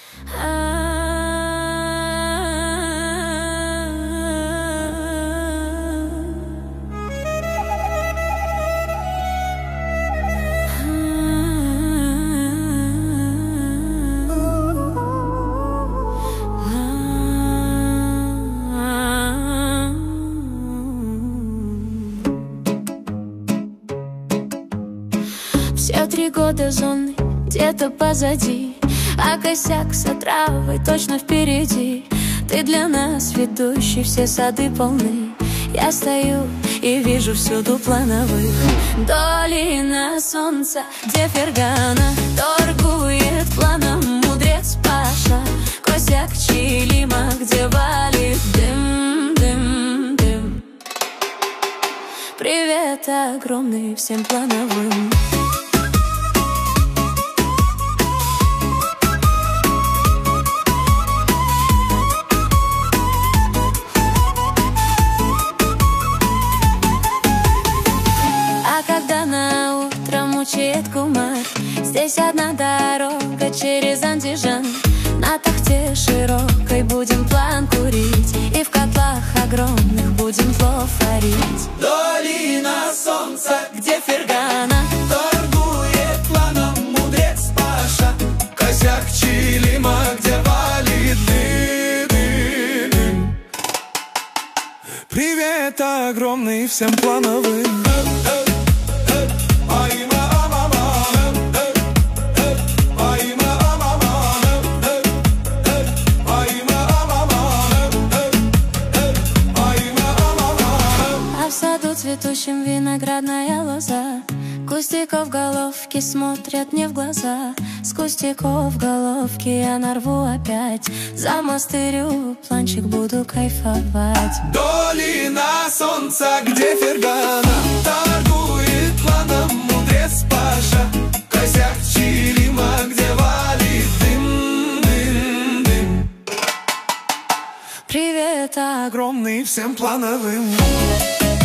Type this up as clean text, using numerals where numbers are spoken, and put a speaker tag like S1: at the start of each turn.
S1: Все 3 года зоны где-то позади, а косяк с отравой точно впереди. Ты для нас ведущий, все сады полны. Я стою и вижу всюду плановых. Долина солнца, где Фергана торгует планом мудрец Паша. Косяк Чилима, где валит дым, дым, дым. Привет огромный всем плановым. Мучает кумар. Здесь одна дорога через Андижан. На тахте широкой будем план курить, и в котлах огромных будем плов варить.
S2: Долина солнца, где
S1: Фергана
S2: торгует планом мудрец Паша. Косяк Чилима, где валит дым. Привет огромный всем плановым.
S1: Цветущим виноградная лоза. Кустиков головки смотрят мне в глаза. С кустиков головки я нарву опять. За мастырю планчик буду кайфовать.
S2: Долина солнца, где Фергана торгует планом мудрец Паша. Косяк Чилима, где валит дым, дым, дым.
S1: Привет
S2: огромный всем плановым.